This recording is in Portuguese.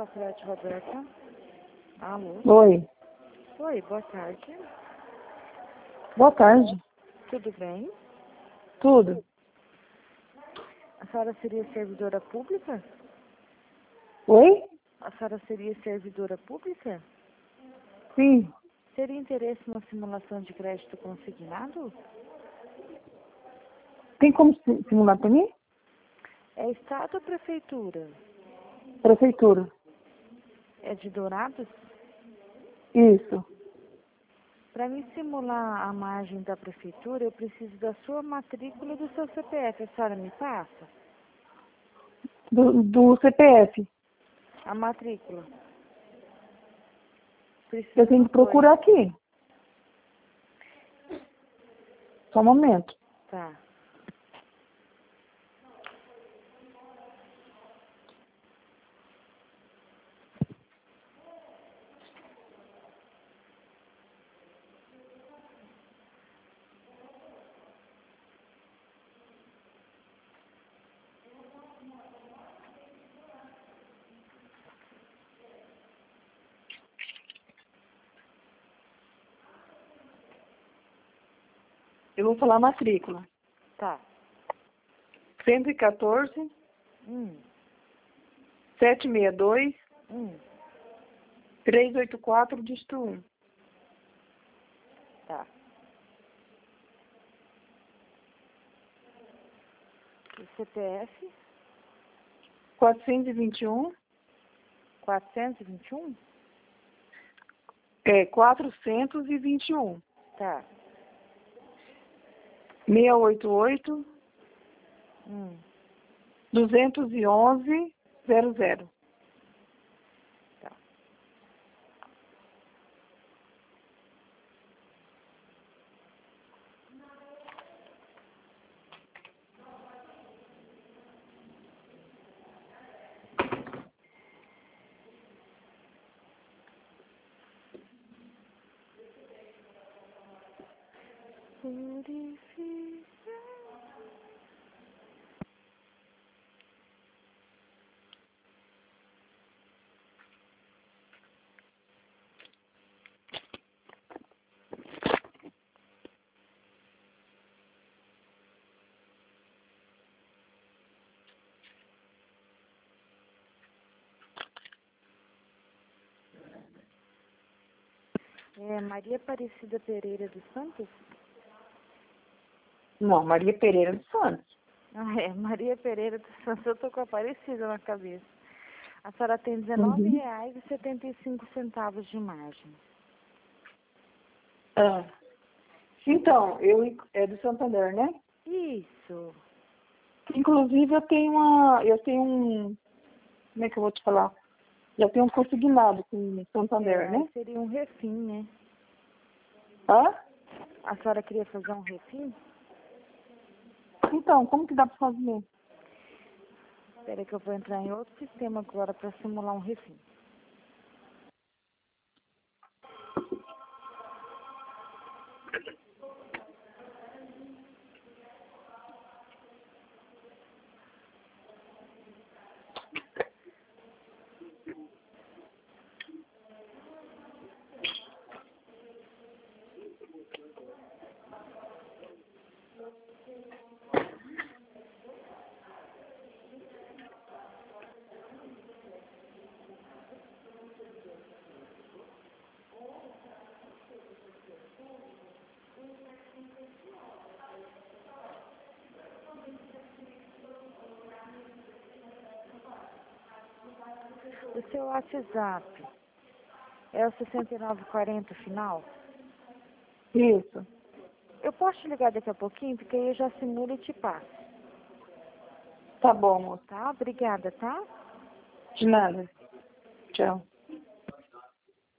Facilete Roberta. Alô? Oi. Oi, boa tarde. Boa tarde. Tudo bem? Tudo. A senhora seria servidora pública? Oi? A senhora seria servidora pública? Sim. Teria interesse numa simulação de crédito consignado? Tem como simular para mim? É Estado ou Prefeitura? Prefeitura. É de Dourados? Isso. Para me simular a margem da Prefeitura, eu preciso da sua matrícula e do seu CPF. A senhora me passa? Do CPF. A matrícula. Preciso Eu tenho que dos dois. procurar aqui. Só um momento. Tá. Eu vou falar a matrícula. Tá. 114 Hum. 762 Hum. 384, dígito 1. Tá. O CPF? 421 421? 421 Tá. 688 211 00. Tá. Purifica. É Maria Aparecida Pereira dos Santos? Não, Maria Pereira dos Santos. Ah, é Maria Pereira dos Santos. Eu tô com Aparecida na cabeça. A senhora tem R$19,75 de margem. Ah. Então, é do Santander, né? Isso. Inclusive, eu tenho um, como é que eu vou te falar? Já tenho um consignado com o Santander, né? Seria um refim, né? Hã? A senhora queria fazer um refim? Então, como que dá para fazer? Espera que eu vou entrar em outro sistema agora para simular um refim. O seu WhatsApp é o 6940 final? Isso. Eu posso te ligar daqui a pouquinho, porque aí eu já simulo e te passo. Tá bom, moça. Tá? Obrigada, tá? De nada. Tchau.